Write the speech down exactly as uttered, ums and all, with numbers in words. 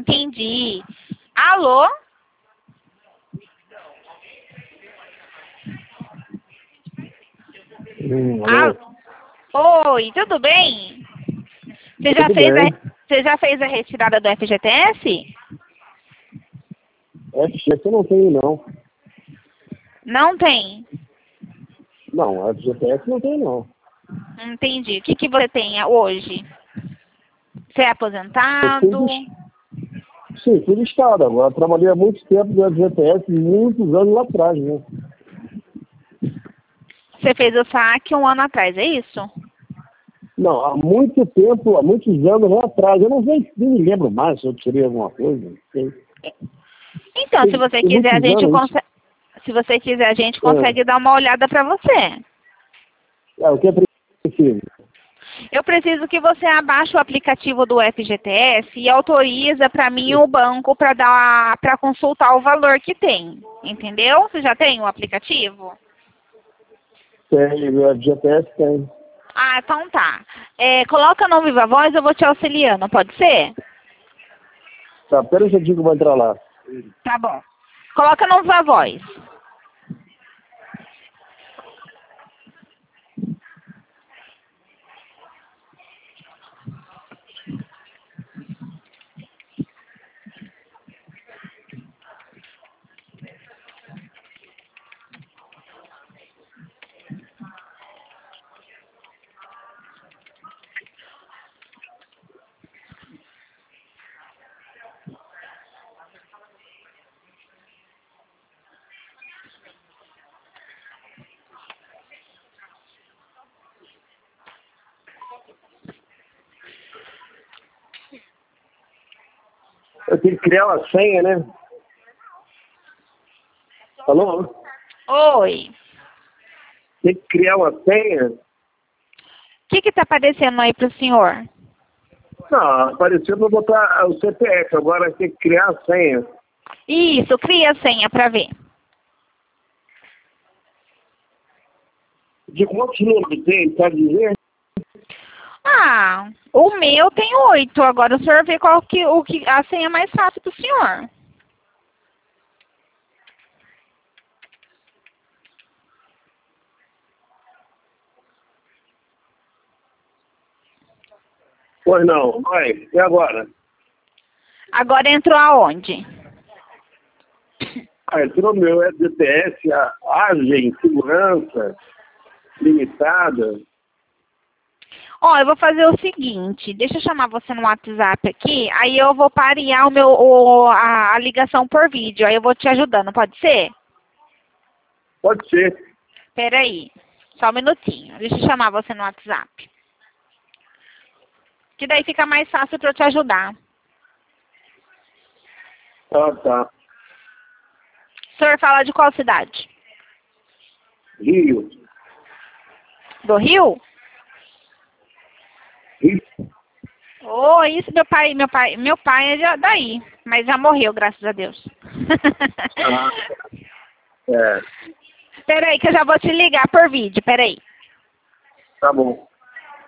entendi. Alô? Hum, alô? Ah, oi, tudo bem? Você já, Tudo fez bem. a, você já fez a retirada do F G T S? F G T S eu não tenho, não. Não tem. Não, F G T S não tenho, não. Entendi. O que, que você tem hoje? Você é Eu aposentado? fiz, sim, fiz estado. Agora trabalhei há muito tempo no F G T S, muitos anos lá atrás, né? Você fez o saque um ano atrás, é isso? Não, há muito tempo, há muitos anos lá atrás. Eu não sei, nem me lembro mais se eu tirei alguma coisa. Não sei. Então, se Tem, você tem quiser, a muitos gente anos. consegue. Se você quiser, a gente É, consegue dar uma olhada para você. é, o que é preciso? Eu preciso que você abaixe o aplicativo do F G T S e autoriza para mim o banco para dar para consultar o valor que tem. Entendeu? Você já tem o aplicativo? Tem, o F G T S tem. Ah, então tá. É, coloca no Viva Voz, eu vou te auxiliando, pode ser? Tá, pera um instantinho que eu vou entrar lá. Tá bom. Coloca no Viva Voz. Eu tenho que criar uma senha, né? Alô? Oi. Tem que criar uma senha? O que que tá aparecendo aí pro senhor? Não, apareceu para botar o C P F, agora tem que criar a senha. Isso, cria a senha para ver. De quantos números tem, sabe dizer? Ah, o meu tem oito. Agora o senhor vê qual que, o que a senha mais fácil pro senhor. Pois não, vai, e agora? Agora entrou aonde? Ah, entrou meu F G T S, a Agem, Segurança Limitada. Ó, eu vou fazer o seguinte, deixa eu chamar você no WhatsApp aqui, aí eu vou parear o meu, o, a, a ligação por vídeo, aí eu vou te ajudando, pode ser? Pode ser. Peraí, só um minutinho, deixa eu chamar você no WhatsApp. Que daí fica mais fácil para eu te ajudar. Ah, tá. O senhor fala de qual cidade? Rio. Do Rio? Rio. Oh, isso meu pai, meu pai, meu pai é de- daí, mas já morreu, graças a Deus. Ah, é, Peraí que eu já vou te ligar por vídeo, peraí. tá bom.